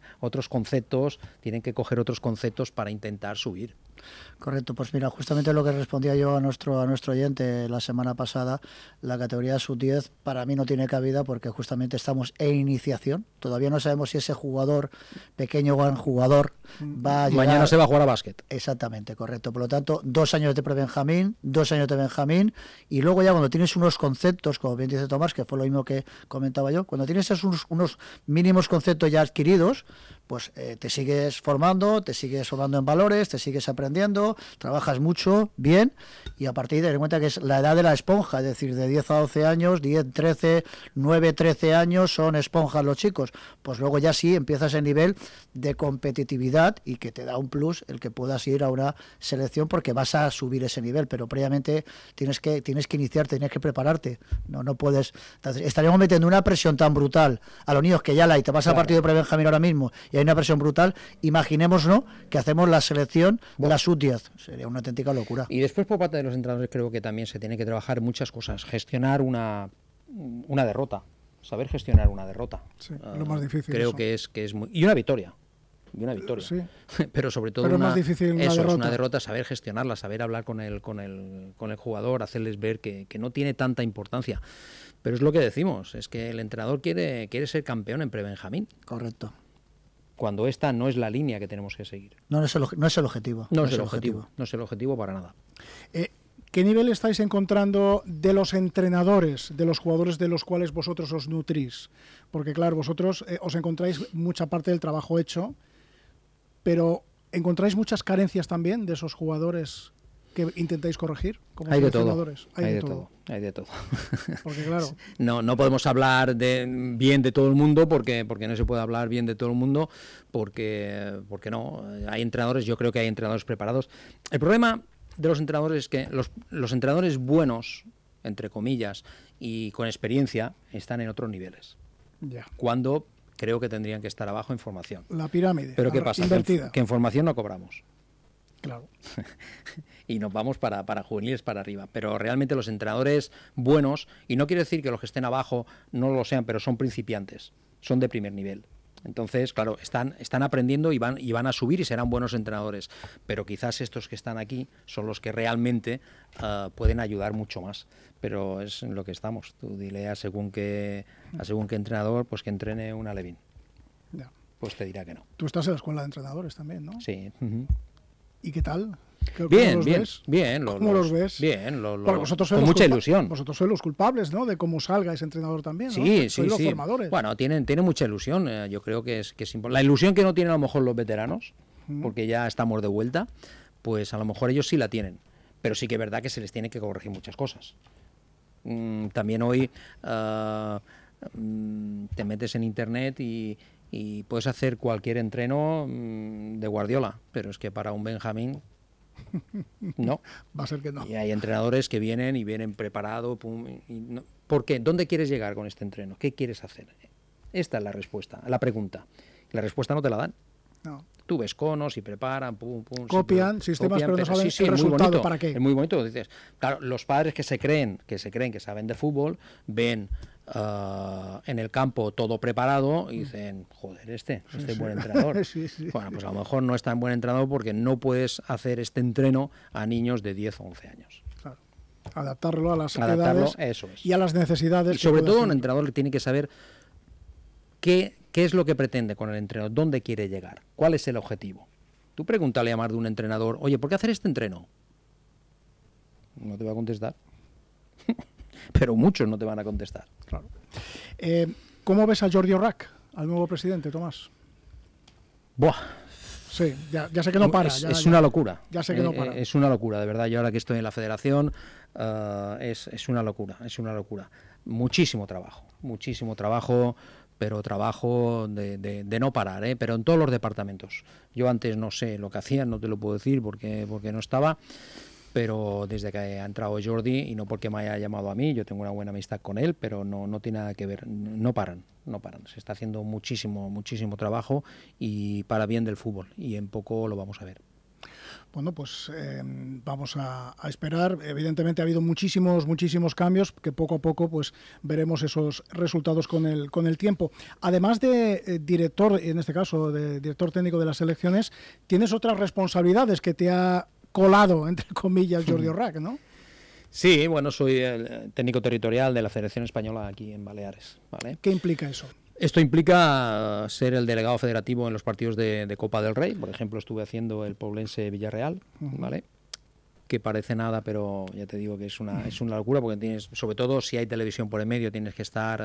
coger otros conceptos para intentar subir. Correcto, pues mira, justamente lo que respondía yo a nuestro oyente la semana pasada, la categoría sub-10 para mí no tiene cabida porque justamente estamos en iniciación, todavía no sabemos si ese jugador, pequeño o gran jugador, va a llegar... Mañana se va a jugar a básquet. Exactamente, correcto, por lo tanto, 2 años de prebenjamín, 2 años de benjamín, y luego ya cuando tienes unos conceptos, como bien dice Tomás, que fue lo mismo que comentaba yo, cuando tienes unos mínimos conceptos ya adquiridos, pues te sigues formando en valores, te sigues aprendiendo, trabajas mucho, bien, y a partir de cuenta que es la edad de la esponja, es decir, de 10 a 12 años, 10, 13, 9, 13 años son esponjas los chicos, pues luego ya sí empiezas el nivel de competitividad y que te da un plus el que puedas ir a una selección porque vas a subir ese nivel, pero previamente tienes que iniciarte, tienes que prepararte, no puedes, estaríamos metiendo una presión tan brutal a los niños que ya te vas al partido de prebenjamín ahora mismo y hay una presión brutal, imaginémonos que hacemos la selección de la sub-10, sería una auténtica locura. Y después por parte de los entrenadores creo que también se tiene que trabajar muchas cosas, gestionar una derrota, saber gestionar una derrota. Sí, lo más difícil. Creo que es muy... Y una victoria. Sí. Pero sobre todo más difícil es una derrota, saber gestionarla, saber hablar con el jugador, hacerles ver que no tiene tanta importancia. Pero es lo que decimos, es que el entrenador quiere ser campeón en prebenjamín. Correcto. Cuando esta no es la línea que tenemos que seguir. No es el objetivo. No es el objetivo para nada. ¿Qué nivel estáis encontrando de los entrenadores, de los jugadores de los cuales vosotros os nutrís? Porque claro, vosotros os encontráis mucha parte del trabajo hecho, pero ¿encontráis muchas carencias también de esos jugadores que intentáis corregir como seleccionadores? Hay de todo. Porque claro, no podemos hablar bien de todo el mundo porque no se puede hablar bien de todo el mundo porque no, hay entrenadores, yo creo que hay entrenadores preparados. El problema de los entrenadores es que los entrenadores buenos, entre comillas, y con experiencia, están en otros niveles. Ya. Cuando creo que tendrían que estar abajo en formación. La pirámide. Pero ¿qué pasa? Invertida. Que en formación no cobramos. Claro. Y nos vamos para juveniles para arriba. Pero realmente los entrenadores buenos, y no quiere decir que los que estén abajo no lo sean, pero son principiantes, son de primer nivel. Entonces, claro, están aprendiendo y van a subir y serán buenos entrenadores. Pero quizás estos que están aquí son los que realmente pueden ayudar mucho más. Pero es en lo que estamos. Tú dile a según qué entrenador, pues que entrene una Levin. Ya. pues te dirá que no. Tú estás en la escuela de entrenadores también, ¿no? Sí. ¿Y qué tal? Bien, bien. ¿Cómo los ves? Bien, Porque vosotros sois con mucha ilusión. Vosotros sois los culpables, ¿no? De cómo salga ese entrenador también, ¿no? Sí, Sois los formadores. Bueno, tienen mucha ilusión. Yo creo que es importante. La ilusión que no tienen a lo mejor los veteranos, porque ya estamos de vuelta, pues a lo mejor ellos sí la tienen. Pero sí que es verdad que se les tiene que corregir muchas cosas. También hoy te metes en internet y puedes hacer cualquier entreno de Guardiola, pero es que para un Benjamín no. Va a ser que no. Y hay entrenadores que vienen preparados. No. ¿Por qué? ¿Dónde quieres llegar con este entreno? ¿Qué quieres hacer? Esta es la respuesta, la pregunta. La respuesta no te la dan. No. Tú ves conos y preparan, copian sistemas, pero no saben el resultado bonito, para qué. Es muy bonito. Dices, claro, los padres que se creen que saben de fútbol, ven en el campo todo preparado y dicen, joder, este es buen entrenador. Sí. Bueno, pues a lo mejor no es tan buen entrenador porque no puedes hacer este entreno a niños de 10 o 11 años. Claro. Adaptarlo a las edades eso es. Y a las necesidades. Y sobre todo un entrenador tiene que saber qué es lo que pretende con el entrenador, dónde quiere llegar, cuál es el objetivo. Tú pregúntale a más de un entrenador, oye, ¿por qué hacer este entreno? No te va a contestar. Pero muchos no te van a contestar. Claro. ¿Cómo ves a Jordi Orac, al nuevo presidente, Tomás? Buah. Sí, ya sé que no para. Es una locura. Ya sé que no para. Es una locura, de verdad. Yo ahora que estoy en la federación, es una locura, es una locura. Muchísimo trabajo, pero trabajo de no parar, pero en todos los departamentos. Yo antes no sé lo que hacían, no te lo puedo decir porque no estaba, pero desde que ha entrado Jordi, y no porque me haya llamado a mí, yo tengo una buena amistad con él, pero no tiene nada que ver, no paran. Se está haciendo muchísimo trabajo y para bien del fútbol, y en poco lo vamos a ver. Bueno, pues vamos a esperar. Evidentemente ha habido muchísimos cambios que poco a poco pues veremos esos resultados con el tiempo. Además de director, en este caso de director técnico de las selecciones, tienes otras responsabilidades que te ha colado, entre comillas, Jordi Orac, ¿no? Sí, bueno, soy el técnico territorial de la Federación Española aquí en Baleares, ¿vale? ¿Qué implica eso? Esto implica ser el delegado federativo en los partidos de Copa del Rey. Por ejemplo, estuve haciendo el Poblense Villarreal, ¿vale? Que parece nada, pero ya te digo que es una locura, porque tienes, sobre todo si hay televisión por en medio, tienes que estar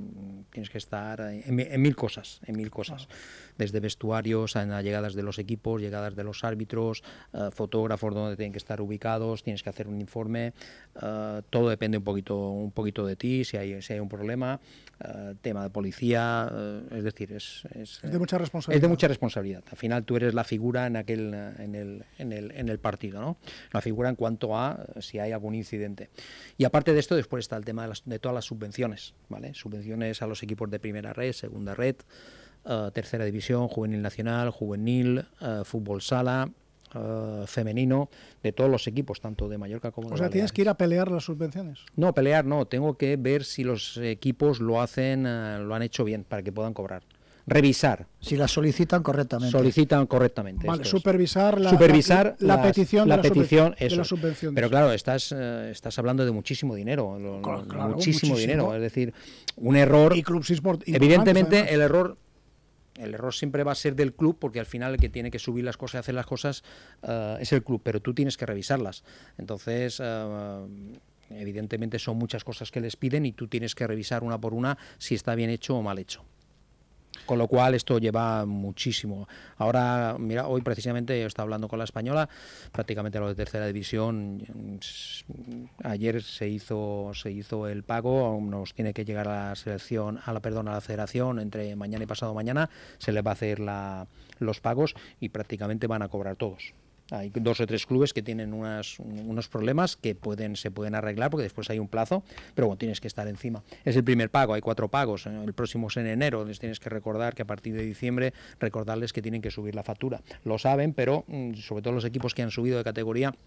en mil cosas, desde vestuarios a llegadas de los equipos, llegadas de los árbitros, fotógrafos donde tienen que estar ubicados, tienes que hacer un informe, todo depende un poquito de ti, si hay un problema, tema de policía, es decir, es de mucha responsabilidad. Es de mucha responsabilidad. Al final tú eres la figura en el partido, ¿no? La figura en cuanto a si hay algún incidente. Y aparte de esto, después está el tema de todas las subvenciones, ¿vale? Subvenciones a los equipos de primera red, segunda red, tercera división, juvenil nacional, juvenil, fútbol sala, femenino, de todos los equipos, tanto de Mallorca como de Baleares. ¿Tienes que ir a pelear las subvenciones? No, pelear no, tengo que ver si los equipos lo han hecho bien para que puedan cobrar. Revisar. Si la solicitan correctamente. Vale, supervisar la petición de la subvención. Pero claro, estás hablando de muchísimo dinero. Muchísimo dinero. Es decir, un error. Y clubs evidentemente, además. El error siempre va a ser del club, porque al final el que tiene que subir las cosas y hacer las cosas es el club, pero tú tienes que revisarlas. Entonces, evidentemente son muchas cosas que les piden y tú tienes que revisar una por una si está bien hecho o mal hecho. Con lo cual esto lleva muchísimo. Ahora, mira, hoy precisamente yo estaba hablando con la Española, prácticamente los de tercera división. Ayer se hizo el pago, aún nos tiene que llegar a la federación entre mañana y pasado mañana, se les va a hacer los pagos y prácticamente van a cobrar todos. Hay 2 o 3 clubes que tienen unos problemas que se pueden arreglar porque después hay un plazo, pero bueno, tienes que estar encima. Es el primer pago, hay 4 pagos, el próximo es en enero, les tienes que recordar que a partir de diciembre, recordarles que tienen que subir la factura. Lo saben, pero sobre todo los equipos que han subido de categoría,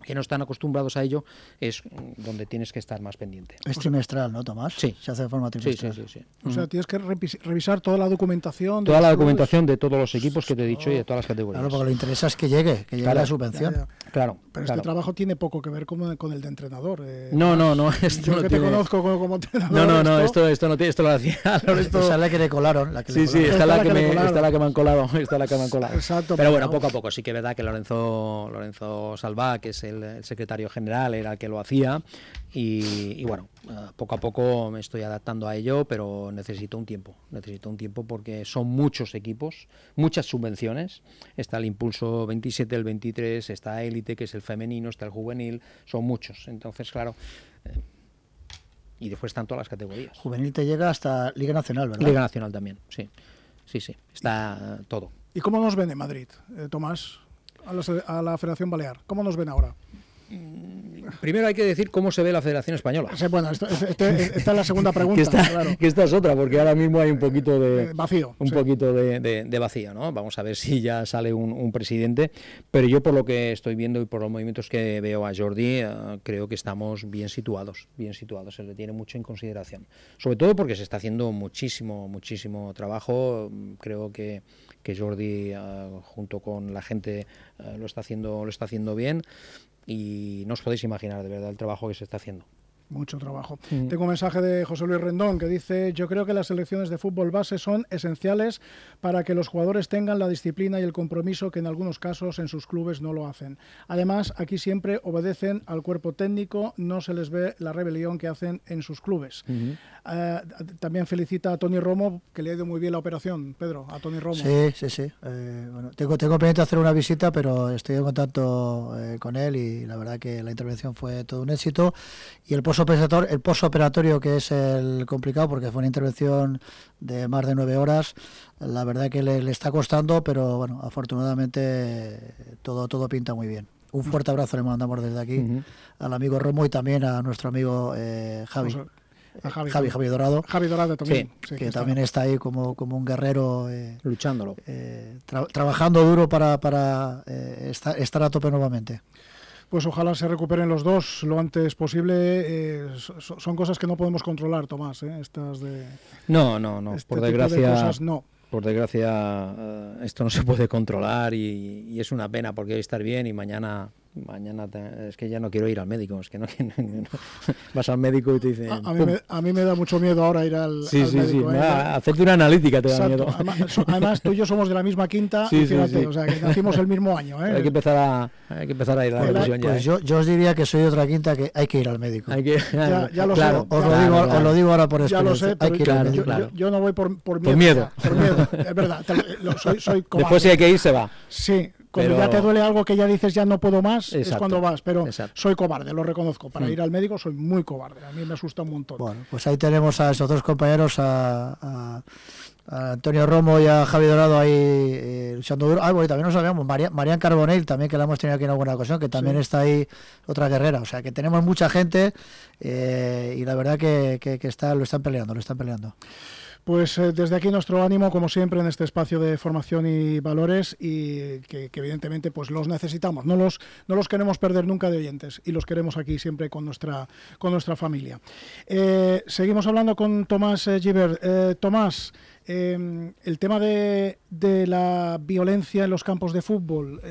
que no están acostumbrados a ello, es donde tienes que estar más pendiente. Es trimestral, ¿no, Tomás? Sí. Se hace de forma trimestral. Sí. O sea, tienes que revisar toda la documentación. Toda la documentación de todos los equipos que te he dicho y de todas las categorías. Claro, porque lo interesa es que llegue la subvención. Ya. Claro. Pero este trabajo tiene poco que ver con el de entrenador. No. Esto yo no que tiene... te conozco como entrenador. No, esto no tiene, esto lo hacía Lorenzo. Esa es la que le colaron. Sí, esta es la que me han colado. Exacto. Pero bueno, poco a poco, sí que es verdad que Lorenzo Salvá, que es el secretario general, era el que lo hacía, y bueno, poco a poco me estoy adaptando a ello, pero necesito un tiempo porque son muchos equipos, muchas subvenciones. Está el Impulso 27, el 23, está Élite, que es el femenino, está el juvenil, son muchos. Entonces, claro, y después están todas las categorías. Juvenil te llega hasta Liga Nacional, ¿verdad? Liga Nacional también, sí, está todo. ¿Y cómo nos ven en Madrid, Tomás, a la Federación Balear? ¿Cómo nos ven ahora? Primero hay que decir cómo se ve la Federación Española. Sí, bueno, esta es la segunda pregunta. que esta es otra, porque ahora mismo hay un poquito de vacío. Poquito de vacío, ¿no? Vamos a ver si ya sale un presidente, pero yo por lo que estoy viendo y por los movimientos que veo a Jordi, creo que estamos bien situados, se le tiene mucho en consideración. Sobre todo porque se está haciendo muchísimo trabajo. Creo que Jordi, junto con la gente, lo está haciendo bien. Y no os podéis imaginar de verdad el trabajo que se está haciendo. Mucho trabajo. Tengo un mensaje de José Luis Rendón que dice: yo creo que las selecciones de fútbol base son esenciales para que los jugadores tengan la disciplina y el compromiso que en algunos casos en sus clubes no lo hacen. Además, aquí siempre obedecen al cuerpo técnico, no se les ve la rebelión que hacen en sus clubes. También felicita a Toni Romo, que le ha ido muy bien la operación, Pedro, a Toni Romo. Sí. Bueno, tengo pendiente hacer una visita, pero estoy en contacto con él y la verdad que la intervención fue todo un éxito. Y el postoperatorio, que es el complicado, porque fue una intervención de más de 9 horas, la verdad que le está costando, pero bueno, afortunadamente todo pinta muy bien. Un fuerte abrazo le mandamos desde aquí al amigo Romo y también a nuestro amigo Javi. Javi Dorado. Javi Dorado también. Sí, que también está ahí como un guerrero. Luchándolo. Trabajando duro para estar a tope nuevamente. Pues ojalá se recuperen los dos lo antes posible. Son cosas que no podemos controlar, Tomás, estas de... No, por desgracia... De cosas, no. Por desgracia, esto no se puede controlar y es una pena, porque hoy estar bien y mañana es que ya no quiero ir al médico, es que no vas al médico y te dicen... A mí me da mucho miedo ahora ir al médico. Hacerte una analítica te da miedo. Además, tú y yo somos de la misma quinta, fíjate, o sea, que nacimos el mismo año. Hay que empezar a ir a la revisión ya. Pues yo os diría que soy de otra quinta, que hay que ir al médico. Ya lo claro, sé. Os lo digo ahora por experiencia. Hay que ir al médico. Yo no voy por miedo. Por miedo, es verdad. Soy cobarde. Después si hay que ir, se va. Sí. Cuando ya te duele algo que ya dices ya no puedo más, exacto, es cuando vas, pero exacto. Soy cobarde, lo reconozco. Para ir al médico soy muy cobarde, a mí me asusta un montón. Bueno, pues ahí tenemos a esos dos compañeros, a Antonio Romo y a Javi Dorado ahí luchando duro. Bueno, también nos sabíamos, Marian Carbonell, también, que la hemos tenido aquí en alguna ocasión, que también está ahí, otra guerrera. O sea, que tenemos mucha gente y la verdad que lo están peleando. Pues desde aquí nuestro ánimo, como siempre, en este espacio de formación y valores, y que evidentemente pues los necesitamos, no los queremos perder nunca de oyentes, y los queremos aquí siempre con nuestra familia. Seguimos hablando con Tomás Gibert. Tomás, el tema de la violencia en los campos de fútbol,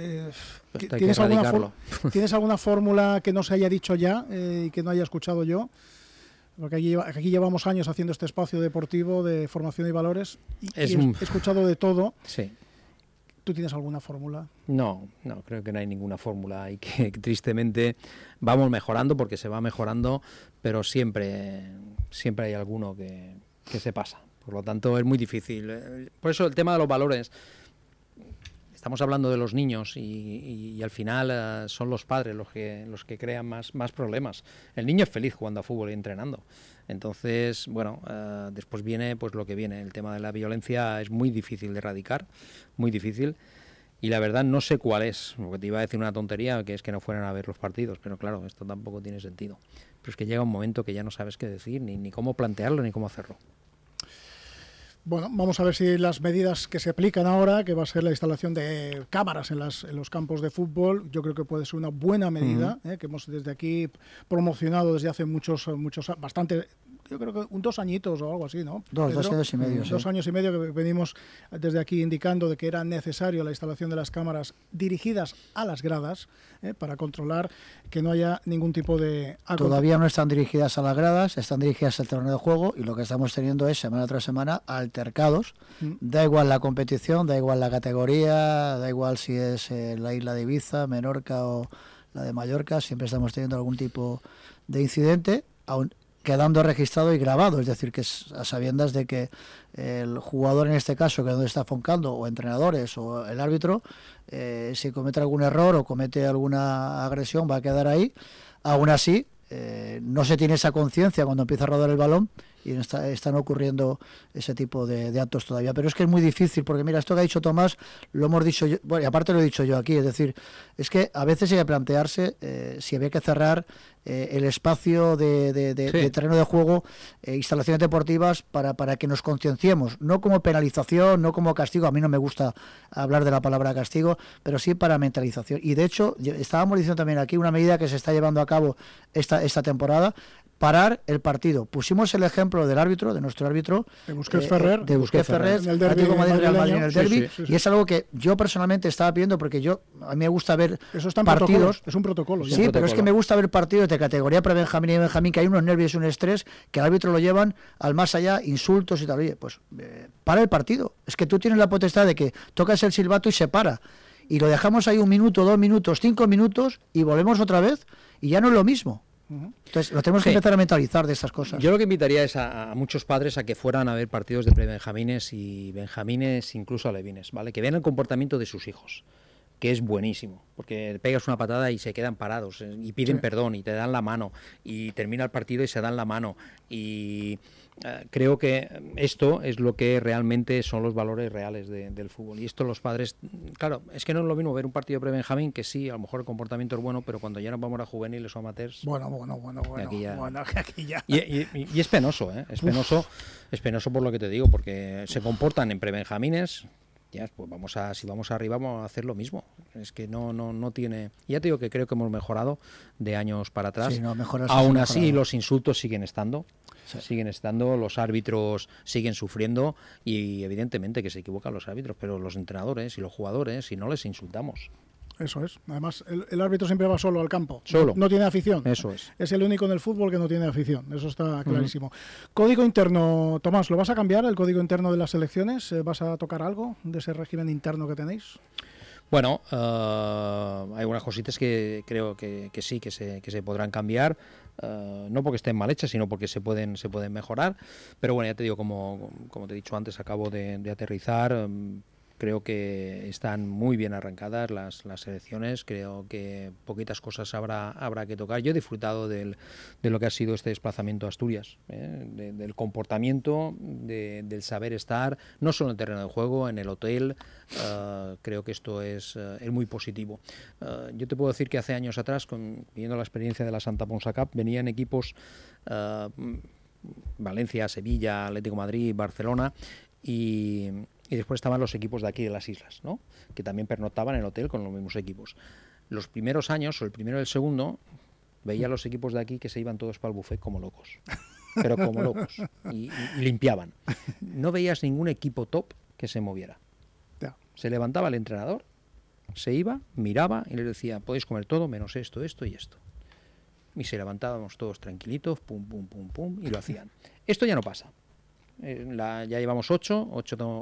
¿tienes alguna fórmula que no se haya dicho ya y que no haya escuchado yo? Porque aquí llevamos años haciendo este espacio deportivo de formación y valores y he escuchado de todo. Sí. ¿Tú tienes alguna fórmula? No, creo que no hay ninguna fórmula y que tristemente vamos mejorando, porque se va mejorando, pero siempre hay alguno que se pasa. Por lo tanto, es muy difícil. Por eso el tema de los valores... Estamos hablando de los niños y al final son los padres los que crean más problemas. El niño es feliz jugando a fútbol y entrenando. Entonces, bueno, después viene pues lo que viene. El tema de la violencia es muy difícil de erradicar, muy difícil. Y la verdad no sé cuál es, porque te iba a decir una tontería, que es que no fueran a ver los partidos, pero claro, esto tampoco tiene sentido. Pero es que llega un momento que ya no sabes qué decir, ni cómo plantearlo, ni cómo hacerlo. Bueno, vamos a ver si las medidas que se aplican ahora, que va a ser la instalación de cámaras en los campos de fútbol, yo creo que puede ser una buena medida, que hemos desde aquí promocionado desde hace bastante, yo creo que 2 añitos o algo así, ¿no? 2 años y medio. 2 años y medio que venimos desde aquí indicando de que era necesario la instalación de las cámaras dirigidas a las gradas para controlar que no haya ningún tipo de... Todavía no están dirigidas a las gradas, están dirigidas al terreno de juego, y lo que estamos teniendo es semana tras semana altercados. Da igual la competición, da igual la categoría, da igual si es la isla de Ibiza, Menorca o la de Mallorca, siempre estamos teniendo algún tipo de incidente, quedando registrado y grabado, es decir, que a sabiendas de que el jugador en este caso, que es donde está foncando, o entrenadores o el árbitro, si comete algún error o comete alguna agresión, va a quedar ahí. Aún así, no se tiene esa conciencia cuando empieza a rodar el balón, y están ocurriendo ese tipo de actos todavía. Pero es que es muy difícil, porque mira, esto que ha dicho Tomás, lo hemos dicho yo, bueno, y aparte lo he dicho yo aquí, es decir, es que a veces hay que plantearse si había que cerrar el espacio de terreno de juego, instalaciones deportivas, para que nos concienciemos, no como penalización, no como castigo. A mí no me gusta hablar de la palabra castigo, pero sí para mentalización. Y de hecho, estábamos diciendo también aquí una medida que se está llevando a cabo esta temporada: parar el partido. Pusimos el ejemplo del árbitro, de nuestro árbitro, de Busquets Ferrer, en el derbi, en el derbi, y es algo que yo personalmente estaba pidiendo, porque a mí me gusta ver partidos. Es un protocolo. Sí, pero es que me gusta ver partidos de categoría pre-Benjamín y Benjamín, que hay unos nervios y un estrés que al árbitro lo llevan al más allá, insultos y tal. Oye, pues para el partido. Es que tú tienes la potestad de que tocas el silbato y se para. Y lo dejamos ahí 1 minuto, 2 minutos, 5 minutos y volvemos otra vez, y ya no es lo mismo. Entonces lo tenemos que empezar a mentalizar de esas cosas. Yo lo que invitaría es a muchos padres a que fueran a ver partidos de pre-benjamines y benjamines, incluso alevines, ¿vale? Que vean el comportamiento de sus hijos, que es buenísimo, porque pegas una patada y se quedan parados y piden perdón y te dan la mano, y termina el partido y se dan la mano, y creo que esto es lo que realmente son los valores reales del fútbol. Y esto los padres, claro, es que no es lo mismo ver un partido pre-benjamín, que sí, a lo mejor el comportamiento es bueno, pero cuando ya nos vamos a juveniles o amateurs... Bueno, aquí ya. Y es penoso, ¿eh? Es penoso por lo que te digo, porque se comportan en pre-benjamines. Ya, pues si vamos arriba vamos a hacer lo mismo. Es que no tiene... Ya te digo que creo que hemos mejorado de años para atrás. Sí, aún así los insultos siguen estando. Siguen estando, los árbitros siguen sufriendo, y evidentemente que se equivocan los árbitros, pero los entrenadores y los jugadores, si no les insultamos. Eso es. Además, el árbitro siempre va solo al campo. Solo. No tiene afición. Eso es. Es el único en el fútbol que no tiene afición. Eso está clarísimo. Código interno, Tomás, ¿lo vas a cambiar, el código interno de las selecciones? ¿Vas a tocar algo de ese régimen interno que tenéis? Bueno, hay algunas cositas que creo que sí, que se podrán cambiar. No porque estén mal hechas, sino porque se pueden mejorar. Pero bueno, ya te digo, como te he dicho antes, acabo de aterrizar. Creo que están muy bien arrancadas las selecciones. Creo que poquitas cosas habrá que tocar. Yo he disfrutado de lo que ha sido este desplazamiento a Asturias, del comportamiento, del saber estar, no solo en el terreno de juego, en el hotel. Creo que esto es muy positivo. Yo te puedo decir que hace años atrás, viendo la experiencia de la Santa Ponsa Cup, venían equipos Valencia, Sevilla, Atlético de Madrid, Barcelona, y después estaban los equipos de aquí de las islas, ¿no? Que también pernoctaban en el hotel con los mismos equipos. Los primeros años, o el primero y el segundo, veía los equipos de aquí que se iban todos para el buffet como locos, pero como locos, y limpiaban. No veías ningún equipo top que se moviera. Se levantaba el entrenador, se iba, miraba y les decía: podéis comer todo menos esto, esto y esto. Y se levantábamos todos tranquilitos, pum, pum, pum, pum, y lo hacían. Esto ya no pasa. Ya llevamos 8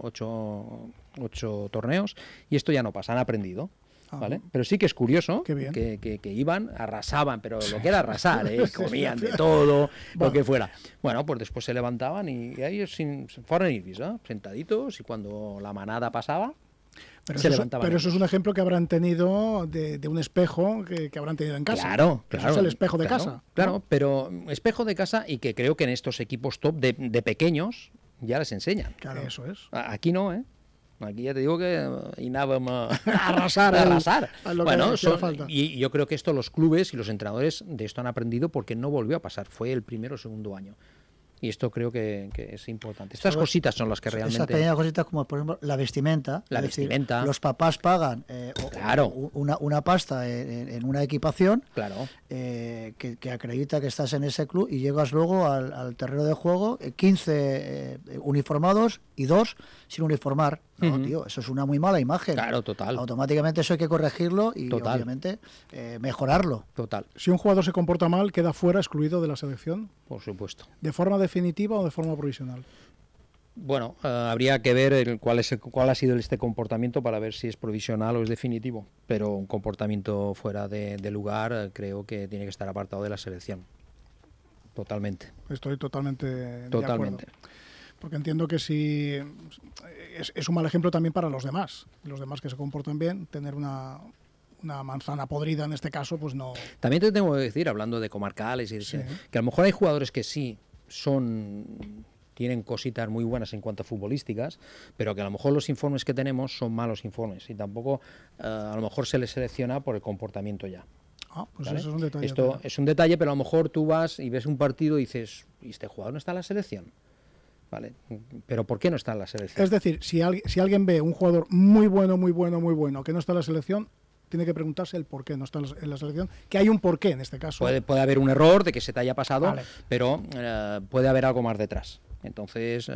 torneos, y esto ya no pasa, han aprendido, ¿vale? Pero sí que es curioso que iban, arrasaban, pero lo que era arrasar, comían de todo, lo que fuera. Bueno, pues después se levantaban y ellos sin nervios, sentaditos, y cuando la manada pasaba, se levantaban. Pero eso es un ejemplo que habrán tenido de un espejo que habrán tenido en casa. Claro. Eso es el espejo de casa. Claro, ¿no? Pero espejo de casa, y que creo que en estos equipos top de pequeños ya les enseñan. Claro, eso es. Aquí no, Aquí ya te digo que arrasar. A lo bueno, que falta. Y yo creo que esto los clubes y los entrenadores de esto han aprendido, porque no volvió a pasar. Fue el primero o segundo año. Y esto creo que es importante. Estas cositas son las que realmente... Esas pequeñas cositas como, por ejemplo, la vestimenta. Decir, los papás pagan claro. una pasta en una equipación claro. Que acredita que estás en ese club y llegas luego al terreno de juego, 15 uniformados y 2 sin uniformar. No, tío, eso es una muy mala imagen. Claro, total. Automáticamente eso hay que corregirlo y obviamente mejorarlo. Total. Si un jugador se comporta mal, ¿queda fuera, excluido de la selección? Por supuesto. ¿De forma definitiva o de forma provisional? Bueno, habría que ver cuál ha sido este comportamiento para ver si es provisional o es definitivo. Pero un comportamiento fuera de lugar creo que tiene que estar apartado de la selección. Totalmente. Estoy totalmente de acuerdo. Porque entiendo que si es un mal ejemplo también para los demás que se comportan bien, tener una manzana podrida en este caso, pues no. También te tengo que decir, hablando de comarcales, que a lo mejor hay jugadores que sí tienen cositas muy buenas en cuanto a futbolísticas, pero que a lo mejor los informes que tenemos son malos informes y tampoco a lo mejor se les selecciona por el comportamiento ya. Pues ¿vale? eso es un detalle. Esto es un detalle, pero a lo mejor tú vas y ves un partido y dices, ¿y este jugador no está en la selección? Vale, pero ¿por qué no está en la selección? Es decir, si alguien ve un jugador muy bueno, que no está en la selección, tiene que preguntarse el por qué no está en la selección, que hay un porqué en este caso. Puede haber un error de que se te haya pasado, vale. Pero puede haber algo más detrás. Entonces,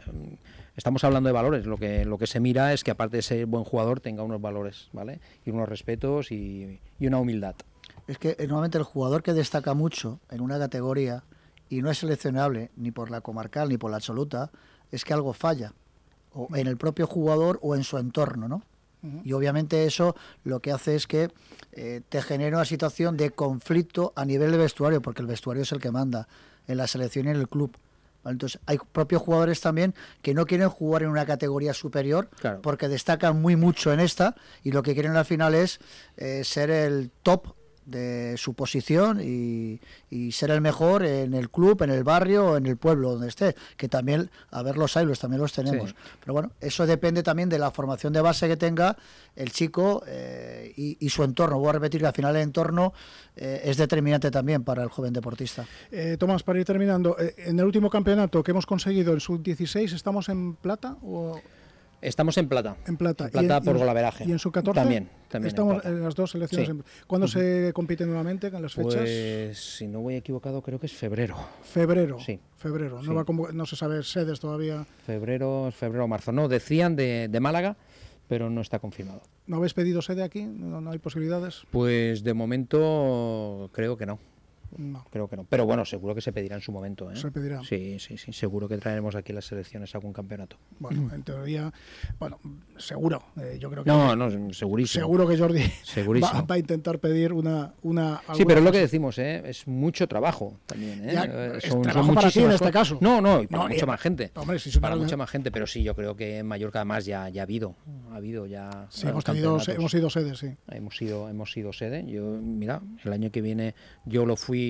estamos hablando de valores. Lo que se mira es que aparte de ser buen jugador tenga unos valores, ¿vale? Y unos respetos y una humildad. Es que normalmente el jugador que destaca mucho en una categoría y no es seleccionable ni por la comarcal ni por la absoluta, es que algo falla, o en el propio jugador o en su entorno, ¿no? Y obviamente eso lo que hace es que te genera una situación de conflicto a nivel de vestuario, porque el vestuario es el que manda en la selección y en el club. ¿Vale? Entonces hay propios jugadores también que no quieren jugar en una categoría superior, claro, porque destacan muy mucho en esta y lo que quieren al final es ser el top de su posición y ser el mejor en el club, en el barrio o en el pueblo donde esté, que también, a ver, los también los tenemos. Sí. Pero bueno, eso depende también de la formación de base que tenga el chico y su entorno. Voy a repetir que al final el entorno es determinante también para el joven deportista. Tomás, para ir terminando, en el último campeonato que hemos conseguido, el sub-16, ¿estamos en plata o...? Estamos en plata. En plata. Por golaveraje. ¿Y en sub-14? También estamos en las dos selecciones. Sí. ¿Cuándo se compite nuevamente con las fechas? Pues, si no voy equivocado, creo que es febrero. ¿Febrero? Sí. Febrero. Sí. No se sabe sedes todavía. Febrero o marzo. No, decían de Málaga, pero no está confirmado. ¿No habéis pedido sede aquí? ¿No hay posibilidades? Pues de momento creo que no. No. Creo que no. Pero bueno, seguro que se pedirá en su momento, ¿eh? Se pedirá. Sí. Seguro que traeremos aquí las selecciones a algún campeonato. Bueno, en teoría, seguro. Yo creo que segurísimo. Seguro que Jordi va a intentar pedir una. Sí, pero es lo que decimos, es mucho trabajo también, ¿eh? Ya, son para ti en este caso. No, y para mucha más gente. Hombre, para mucha más gente, pero sí, yo creo que en Mallorca además ya ha habido ya. Sí, hemos ido sede, sí. Hemos sido sede. Yo, mira, el año que viene yo lo fui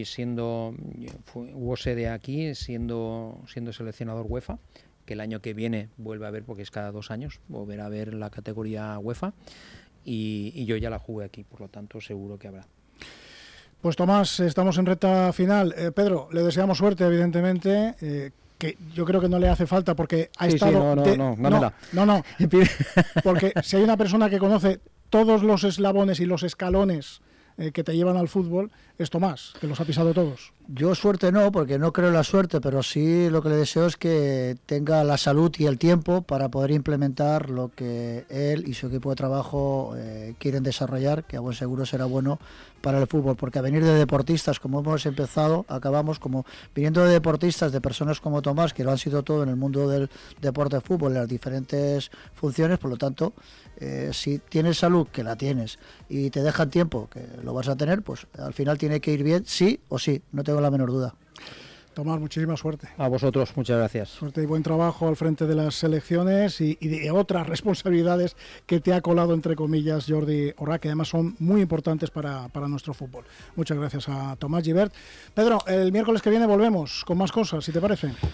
hubo sede aquí siendo seleccionador UEFA, que el año que viene vuelve a ver, porque es cada 2 años, volverá a ver la categoría UEFA y yo ya la jugué aquí, por lo tanto seguro que habrá. Pues Tomás, estamos en recta final. Pedro, le deseamos suerte, evidentemente, que yo creo que no le hace falta porque ha estado... No, porque si hay una persona que conoce todos los eslabones y los escalones que te llevan al fútbol, es Tomás, que los ha pisado todos. Yo suerte no, porque no creo en la suerte, pero sí lo que le deseo es que tenga la salud y el tiempo para poder implementar lo que él y su equipo de trabajo quieren desarrollar, que a buen seguro será bueno para el fútbol, porque a venir de deportistas, como hemos empezado, acabamos como viniendo de deportistas, de personas como Tomás, que lo han sido todo en el mundo del deporte de fútbol, en las diferentes funciones, por lo tanto, si tienes salud, que la tienes, y te dejan tiempo, que lo vas a tener, pues al final tiene que ir bien, sí o sí, no tengo la menor duda. Tomás, muchísima suerte. A vosotros, muchas gracias. Suerte y buen trabajo al frente de las selecciones y de otras responsabilidades que te ha colado, entre comillas, Jordi Orrá, que además son muy importantes para nuestro fútbol. Muchas gracias a Tomás Gibert. Pedro, el miércoles que viene volvemos con más cosas, si te parece.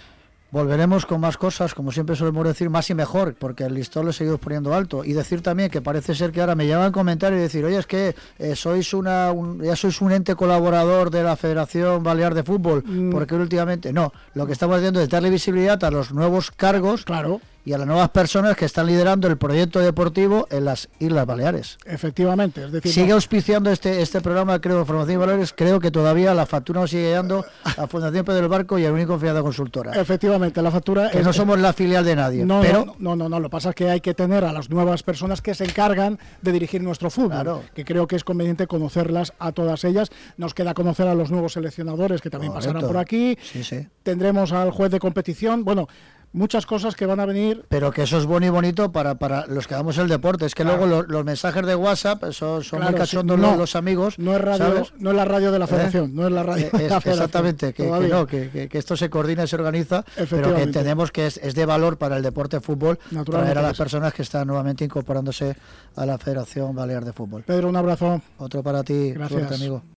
Volveremos con más cosas, como siempre solemos decir, más y mejor, porque el listón lo seguimos poniendo alto. Y decir también que parece ser que ahora me llevan comentarios y decir, oye, es que ya sois un ente colaborador de la Federación Balear de Fútbol, porque últimamente no. Lo que estamos haciendo es darle visibilidad a los nuevos cargos. Claro. Y a las nuevas personas que están liderando el proyecto deportivo en las Islas Baleares. Efectivamente, es decir, sigue auspiciando este programa, creo, Formación y Valores. Creo que todavía la factura nos sigue llegando a Fundación Pedro del Barco y a Unión Confianza Consultora. Efectivamente, la factura que no somos la filial de nadie. No, pero no, lo que pasa es que hay que tener a las nuevas personas que se encargan de dirigir nuestro fútbol, claro, que creo que es conveniente conocerlas a todas ellas. Nos queda conocer a los nuevos seleccionadores que también pasarán por aquí. Sí. Tendremos al juez de competición. Bueno, muchas cosas que van a venir. Pero que eso es bueno y bonito para los que damos el deporte. Es que luego los mensajes de WhatsApp son muy cachondos los amigos. No es radio, ¿sabes? No es la radio de la Federación, no es la radio de la Federación. Exactamente, que esto se coordina y se organiza, pero que entendemos que es de valor para el deporte de fútbol traer a las personas que están nuevamente incorporándose a la Federación Balear de Fútbol. Pedro, un abrazo. Otro para ti, gracias, suerte, amigo.